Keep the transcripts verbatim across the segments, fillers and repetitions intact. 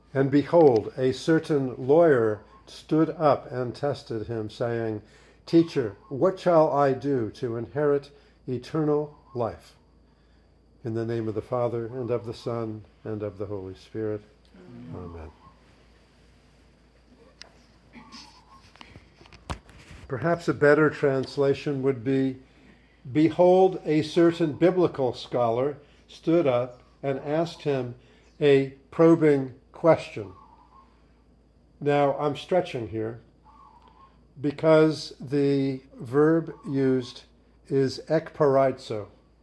And behold, a certain lawyer stood up and tested him, saying, Teacher, what shall I do to inherit eternal life? In the name of the Father, and of the Son, and of the Holy Spirit. Amen. Amen. Perhaps a better translation would be, Behold, a certain biblical scholar stood up and asked him a probing question. Now, I'm stretching here because the verb used is ekparaizo.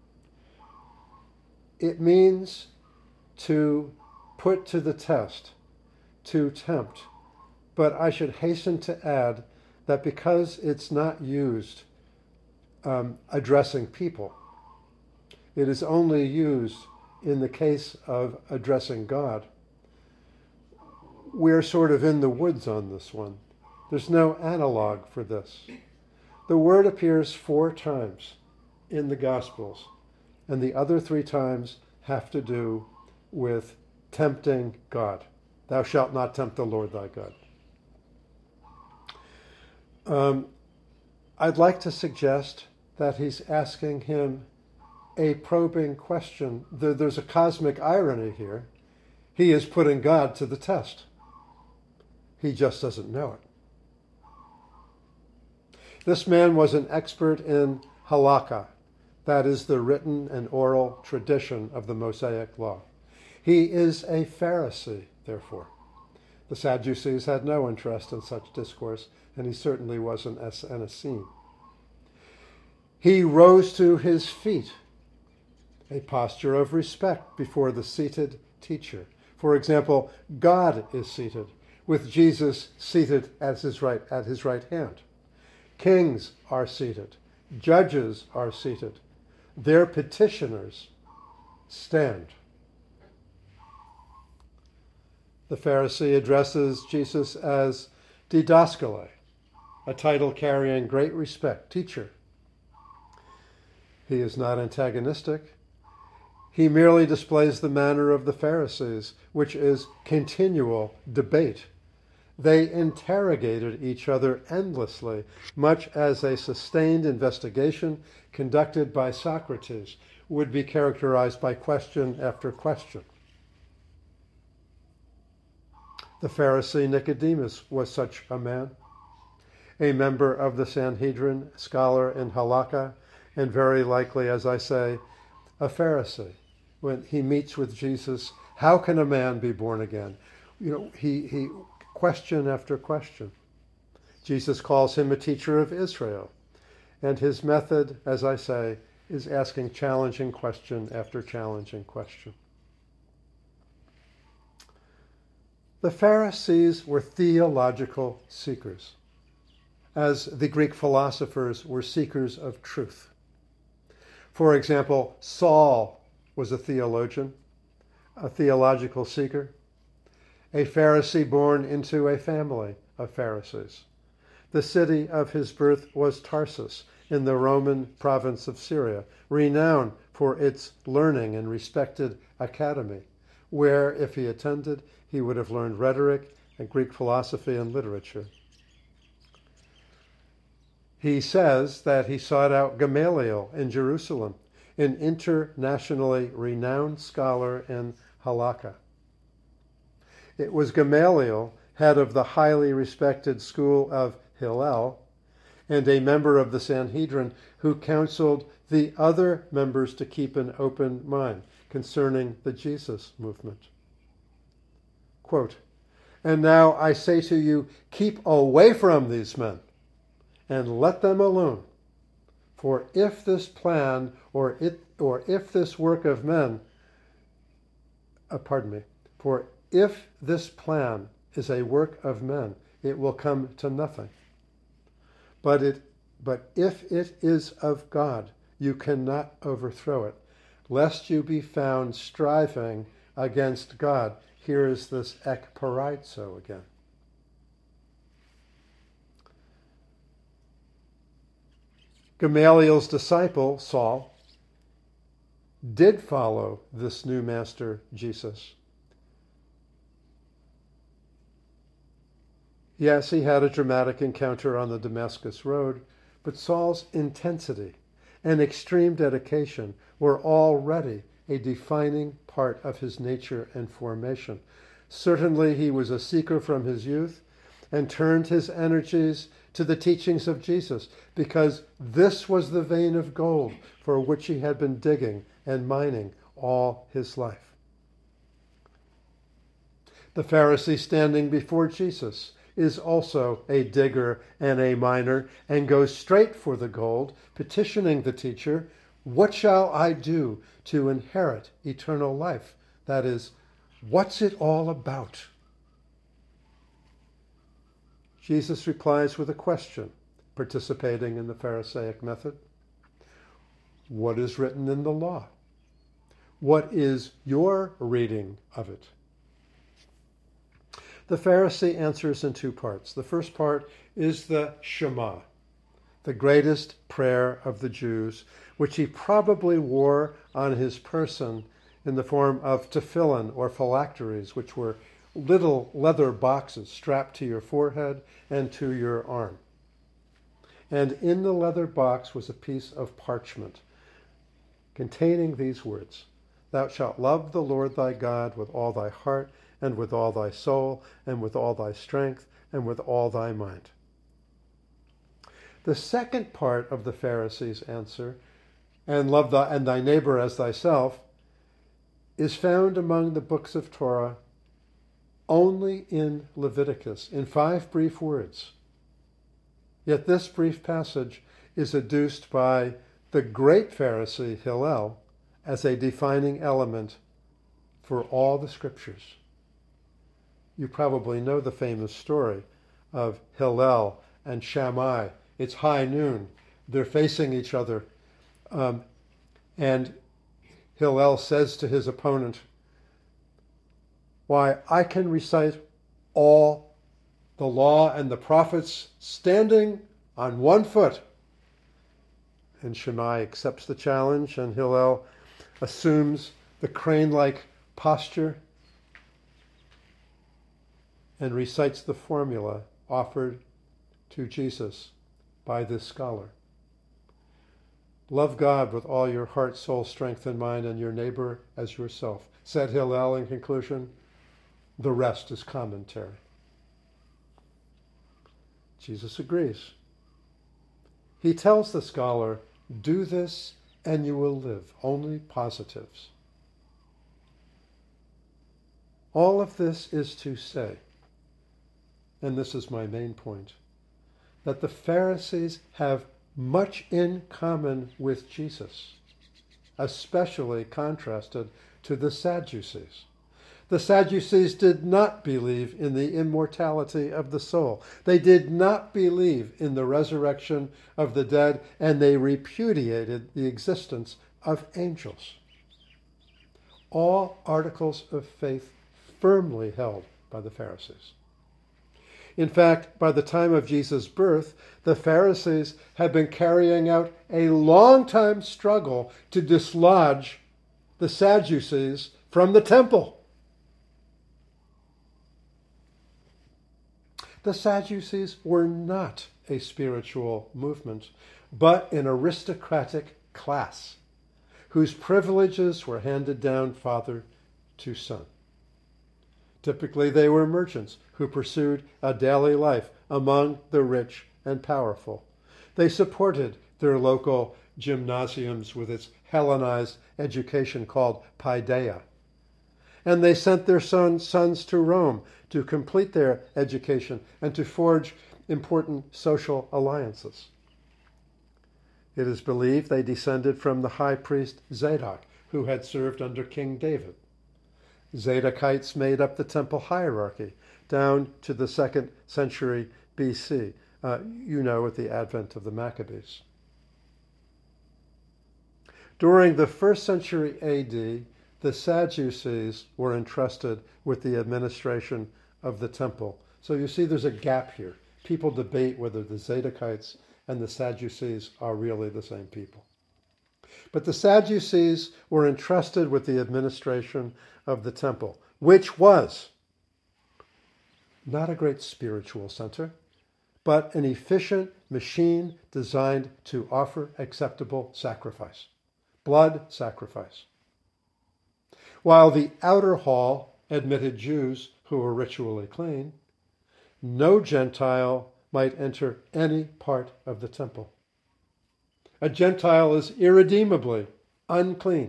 It means to put to the test, to tempt. But I should hasten to add that because it's not used um, addressing people, it is only used in the case of addressing God. We're sort of in the woods on this one. There's no analog for this. The word appears four times in the Gospels, and the other three times have to do with tempting God. Thou shalt not tempt the Lord thy God. Um, I'd like to suggest that he's asking him a probing question. There, there's a cosmic irony here. He is putting God to the test. He just doesn't know it. This man was an expert in halakha, that is the written and oral tradition of the Mosaic law. He is a Pharisee, therefore. The Sadducees had no interest in such discourse, and he certainly wasn't an Essene. He rose to his feet, a posture of respect before the seated teacher. For example, God is seated, with Jesus seated at his right, at his right hand. Kings are seated. Judges are seated. Their petitioners stand. The Pharisee addresses Jesus as didaskale, a title carrying great respect, teacher. He is not antagonistic. He merely displays the manner of the Pharisees, which is continual debate. They interrogated each other endlessly, much as a sustained investigation conducted by Socrates would be characterized by question after question. The Pharisee Nicodemus was such a man, a member of the Sanhedrin, scholar in halakha, and very likely, as I say, a Pharisee. When he meets with Jesus, how can a man be born again? You know, he, he question after question. Jesus calls him a teacher of Israel, and his method, as I say, is asking challenging question after challenging question. The Pharisees were theological seekers, as the Greek philosophers were seekers of truth. For example, Saul was a theologian, a theological seeker, a Pharisee born into a family of Pharisees. The city of his birth was Tarsus in the Roman province of Syria, renowned for its learning and respected academy, where, if he attended, he would have learned rhetoric and Greek philosophy and literature. He says that he sought out Gamaliel in Jerusalem, an internationally renowned scholar in halakha. It was Gamaliel, head of the highly respected school of Hillel, and a member of the Sanhedrin, who counseled the other members to keep an open mind concerning the Jesus movement. Quote, "And now I say to you, keep away from these men and let them alone. For if this plan or it or if this work of men, uh, pardon me, for if this plan is a work of men, it will come to nothing. But it but if it is of God, you cannot overthrow it, lest you be found striving against God." Here is this ekparaizo again. Gamaliel's disciple, Saul, did follow this new master, Jesus. Yes, he had a dramatic encounter on the Damascus Road, but Saul's intensity and extreme dedication were already a defining part of his nature and formation. Certainly, he was a seeker from his youth and turned his energies to the teachings of Jesus, because this was the vein of gold for which he had been digging and mining all his life. The Pharisee standing before Jesus is also a digger and a miner, and goes straight for the gold, petitioning the teacher, "What shall I do to inherit eternal life?" That is, what's it all about? Jesus replies with a question, participating in the Pharisaic method. What is written in the law? What is your reading of it? The Pharisee answers in two parts. The first part is the Shema, the greatest prayer of the Jews, which he probably wore on his person in the form of tefillin or phylacteries, which were little leather boxes strapped to your forehead and to your arm. And in the leather box was a piece of parchment containing these words: "Thou shalt love the Lord thy God with all thy heart, and with all thy soul, and with all thy strength, and with all thy mind." The second part of the Pharisee's answer, "and love thy, and thy neighbor as thyself," is found among the books of Torah only in Leviticus, in five brief words. Yet this brief passage is adduced by the great Pharisee Hillel as a defining element for all the scriptures. You probably know the famous story of Hillel and Shammai. It's high noon. They're facing each other. Um, and Hillel says to his opponent, "Why, I can recite all the law and the prophets standing on one foot." And Shammai accepts the challenge, and Hillel assumes the crane-like posture and recites the formula offered to Jesus by this scholar. "Love God with all your heart, soul, strength, and mind, and your neighbor as yourself," said Hillel in conclusion. "The rest is commentary." Jesus agrees. He tells the scholar, "Do this and you will live." Only positives. All of this is to say, and this is my main point, that the Pharisees have much in common with Jesus, especially contrasted to the Sadducees. The Sadducees did not believe in the immortality of the soul. They did not believe in the resurrection of the dead, and they repudiated the existence of angels. All articles of faith firmly held by the Pharisees. In fact, by the time of Jesus' birth, the Pharisees had been carrying out a long-time struggle to dislodge the Sadducees from the temple. The Sadducees were not a spiritual movement, but an aristocratic class whose privileges were handed down father to son. Typically, they were merchants who pursued a daily life among the rich and powerful. They supported their local gymnasiums with its Hellenized education called paideia. And they sent their son, sons to Rome to complete their education and to forge important social alliances. It is believed they descended from the high priest Zadok, who had served under King David. Zadokites made up the temple hierarchy down to the second century B C, uh, you know, with the advent of the Maccabees. During the first century A D, the Sadducees were entrusted with the administration of the temple. So you see there's a gap here. People debate whether the Zadokites and the Sadducees are really the same people. But the Sadducees were entrusted with the administration of the temple, which was not a great spiritual center, but an efficient machine designed to offer acceptable sacrifice, blood sacrifice. While the outer hall admitted Jews who were ritually clean, no Gentile might enter any part of the temple. A Gentile is irredeemably unclean.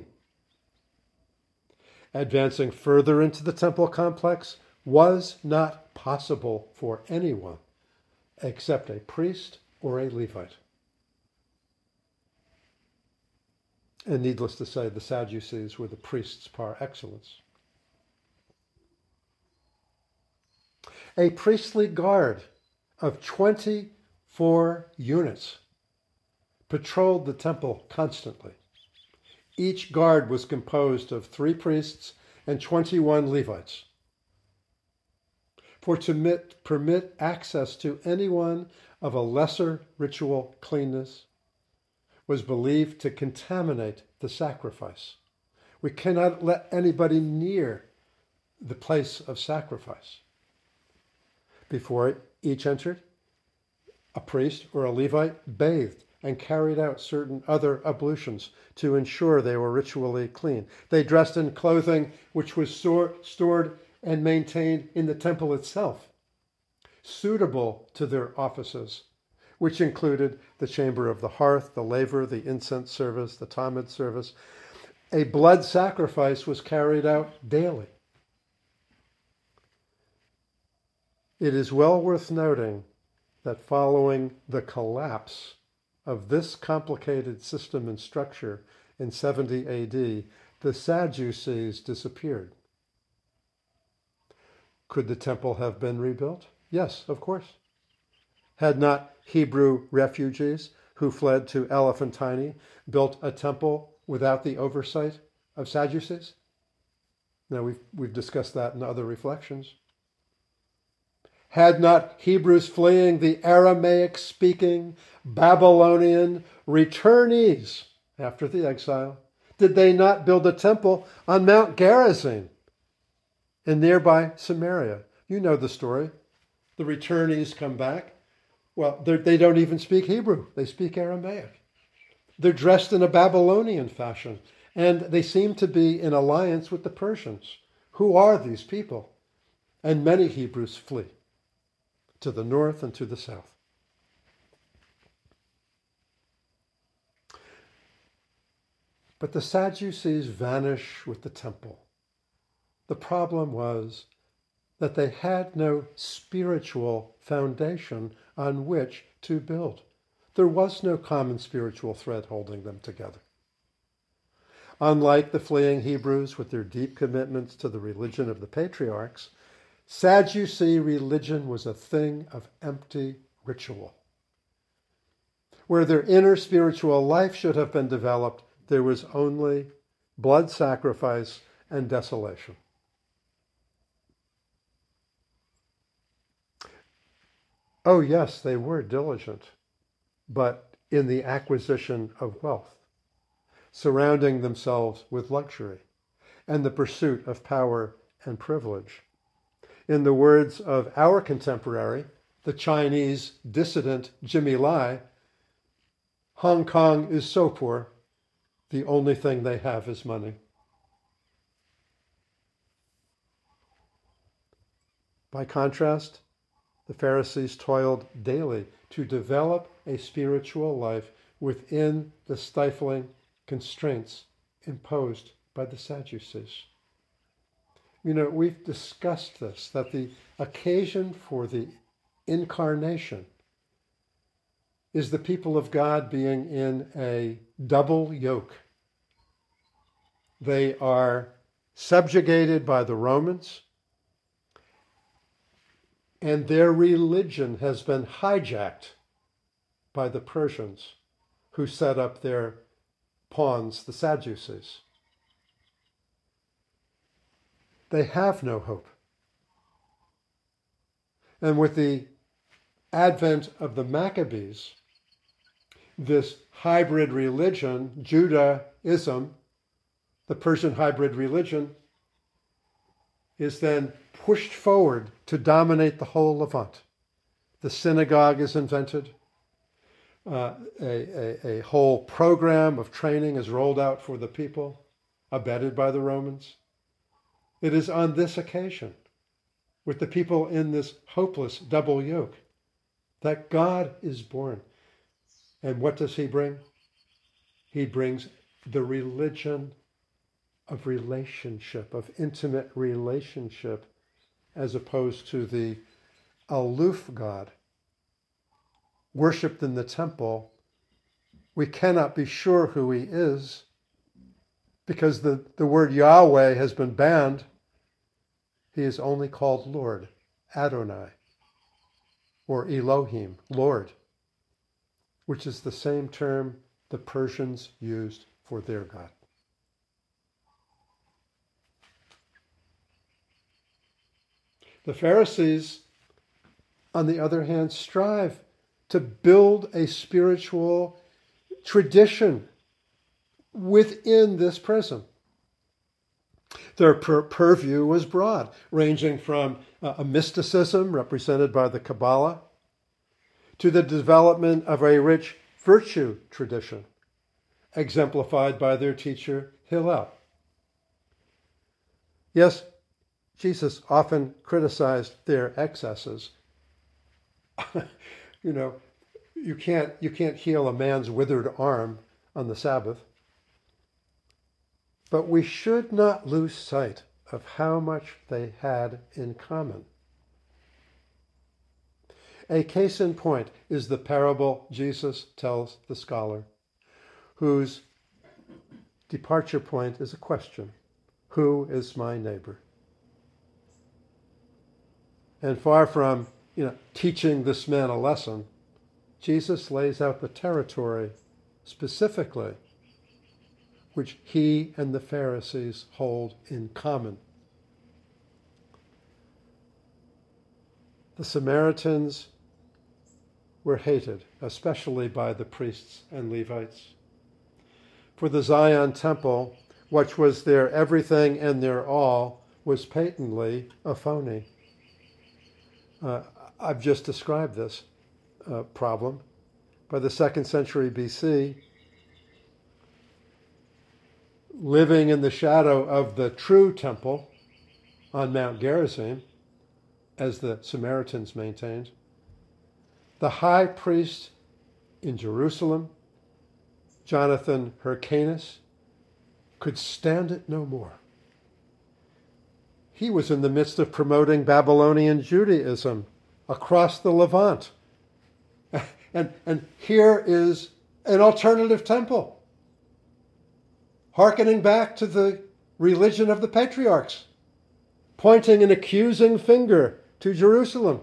Advancing further into the temple complex was not possible for anyone except a priest or a Levite. And needless to say, the Sadducees were the priests par excellence. A priestly guard of twenty-four units patrolled the temple constantly. Each guard was composed of three priests and twenty-one Levites. For to permit, permit access to anyone of a lesser ritual cleanness was believed to contaminate the sacrifice. We cannot let anybody near the place of sacrifice. Before each entered, a priest or a Levite bathed and carried out certain other ablutions to ensure they were ritually clean. They dressed in clothing which was store, stored and maintained in the temple itself, suitable to their offices, which included the chamber of the hearth, the laver, the incense service, the tamid service. A blood sacrifice was carried out daily. It is well worth noting that following the collapse of this complicated system and structure in seventy A D, the Sadducees disappeared. Could the temple have been rebuilt? Yes, of course. Had not Hebrew refugees who fled to Elephantine built a temple without the oversight of Sadducees? Now, we've, we've discussed that in other reflections. Had not Hebrews fleeing the Aramaic-speaking Babylonian returnees after the exile, did they not build a temple on Mount Gerizim in nearby Samaria? You know the story. The returnees come back. Well, they don't even speak Hebrew. They speak Aramaic. They're dressed in a Babylonian fashion, and they seem to be in alliance with the Persians. Who are these people? And many Hebrews flee to the north and to the south. But the Sadducees vanish with the temple. The problem was that they had no spiritual foundation on which to build. There was no common spiritual thread holding them together. Unlike the fleeing Hebrews with their deep commitments to the religion of the patriarchs, Sadducee religion was a thing of empty ritual. Where their inner spiritual life should have been developed, there was only blood sacrifice and desolation. Oh yes, they were diligent, but in the acquisition of wealth, surrounding themselves with luxury and the pursuit of power and privilege. In the words of our contemporary, the Chinese dissident Jimmy Lai, Hong Kong is so poor, the only thing they have is money. By contrast, the Pharisees toiled daily to develop a spiritual life within the stifling constraints imposed by the Sadducees. You know, we've discussed this, that the occasion for the incarnation is the people of God being in a double yoke. They are subjugated by the Romans, and their religion has been hijacked by the Persians, who set up their pawns, the Sadducees. They have no hope. And with the advent of the Maccabees, this hybrid religion, Judaism, the Persian hybrid religion, is then pushed forward to dominate the whole Levant. The synagogue is invented. Uh, a, a, a whole program of training is rolled out for the people, abetted by the Romans. It is on this occasion, with the people in this hopeless double yoke, that God is born. And what does he bring? He brings the religion of relationship, of intimate relationship, as opposed to the aloof God worshipped in the temple. We cannot be sure who he is because the, the word Yahweh has been banned. He is only called Lord, Adonai, or Elohim, Lord, which is the same term the Persians used for their God. The Pharisees, on the other hand, strive to build a spiritual tradition within this prism. Their pur- purview was broad, ranging from uh, a mysticism represented by the Kabbalah to the development of a rich virtue tradition, exemplified by their teacher Hillel. Yes, Jesus often criticized their excesses. You know, you can't, you can't heal a man's withered arm on the Sabbath. But we should not lose sight of how much they had in common. A case in point is the parable Jesus tells the scholar, whose departure point is a question: who is my neighbor? And far from, you know, teaching this man a lesson, Jesus lays out the territory specifically which he and the Pharisees hold in common. The Samaritans were hated, especially by the priests and Levites. For the Zion temple, which was their everything and their all, was patently a phony. Uh, I've just described this uh, problem. By the second century B C, living in the shadow of the true temple on Mount Gerizim, as the Samaritans maintained, the high priest in Jerusalem, Jonathan Hyrcanus, could stand it no more. He was in the midst of promoting Babylonian Judaism across the Levant. And, and here is an alternative temple, hearkening back to the religion of the patriarchs, pointing an accusing finger to Jerusalem.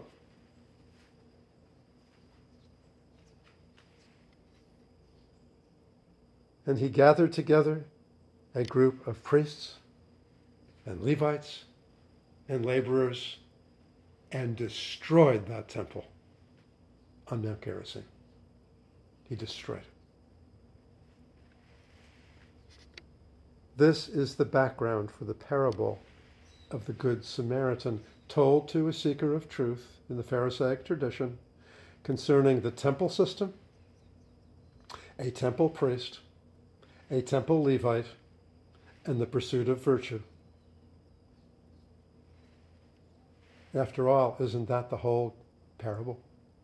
And he gathered together a group of priests and Levites and laborers and destroyed that temple on Mount Gerizim. He destroyed it. This is the background for the parable of the Good Samaritan, told to a seeker of truth in the Pharisaic tradition concerning the temple system, a temple priest, a temple Levite, and the pursuit of virtue. After all, isn't that the whole parable?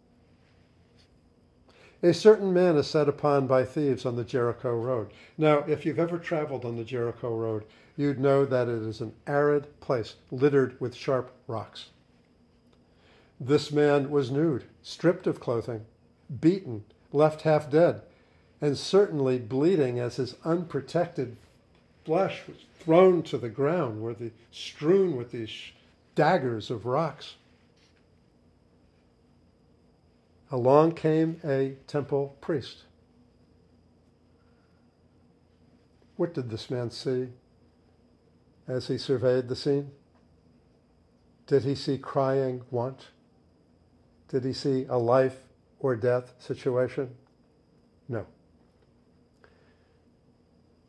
A certain man is set upon by thieves on the Jericho road. Now, if you've ever traveled on the Jericho road, you'd know that it is an arid place littered with sharp rocks. This man was nude, stripped of clothing, beaten, left half dead, and certainly bleeding as his unprotected flesh was thrown to the ground, where the strewn with these daggers of rocks. Along came a temple priest. What did this man see as he surveyed the scene? Did he see crying want? Did he see a life or death situation? No.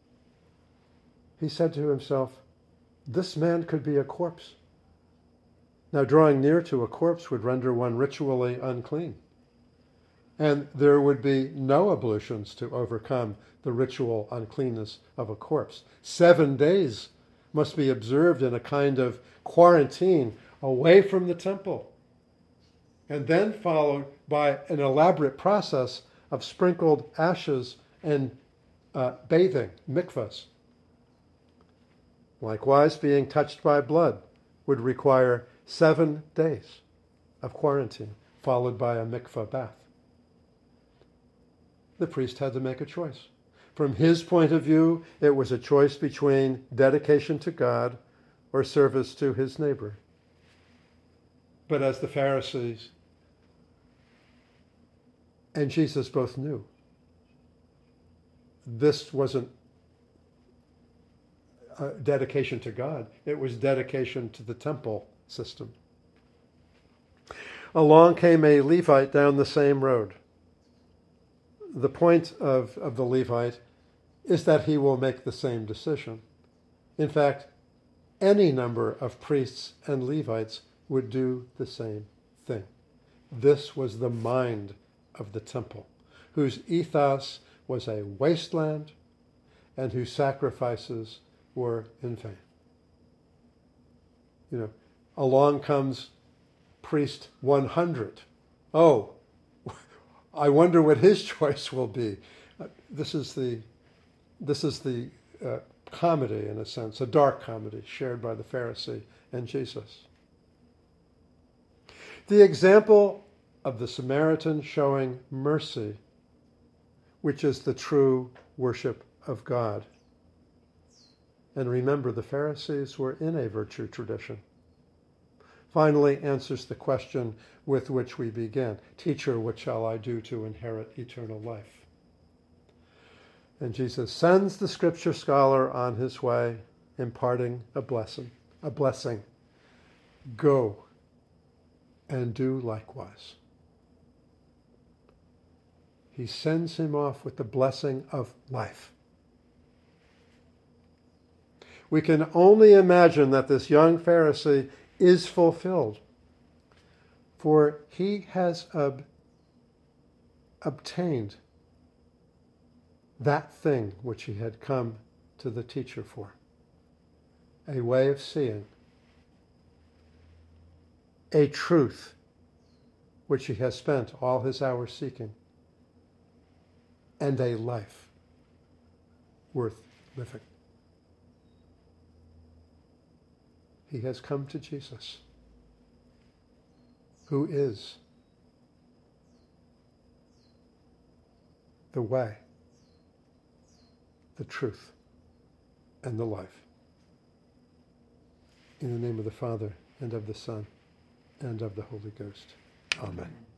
He said to himself, this man could be a corpse. Now, drawing near to a corpse would render one ritually unclean. And there would be no ablutions to overcome the ritual uncleanness of a corpse. Seven days must be observed in a kind of quarantine away from the temple, and then followed by an elaborate process of sprinkled ashes and uh, bathing, mikvahs. Likewise, being touched by blood would require seven days of quarantine, followed by a mikvah bath. The priest had to make a choice. From his point of view, it was a choice between dedication to God or service to his neighbor. But as the Pharisees and Jesus both knew, this wasn't a dedication to God, it was dedication to the temple system. Along came a Levite down the same road. The point of, of the Levite is that he will make the same decision. In fact, any number of priests and Levites would do the same thing. This was the mind of the temple, whose ethos was a wasteland and whose sacrifices were in vain. You know, along comes priest one hundred. Oh, I wonder what his choice will be. Uh, this is the, this is the uh, comedy, in a sense, a dark comedy shared by the Pharisee and Jesus. The example of the Samaritan showing mercy, which is the true worship of God. And remember, the Pharisees were in a virtue tradition. Finally answers the question with which we began. Teacher, what shall I do to inherit eternal life? And Jesus sends the scripture scholar on his way, imparting a blessing. A blessing. Go and do likewise. He sends him off with the blessing of life. We can only imagine that this young Pharisee is fulfilled, for he has ob- obtained that thing which he had come to the teacher for, a way of seeing, a truth which he has spent all his hours seeking, and a life worth living. He has come to Jesus, who is the way, the truth, and the life. In the name of the Father, and of the Son, and of the Holy Ghost. Amen.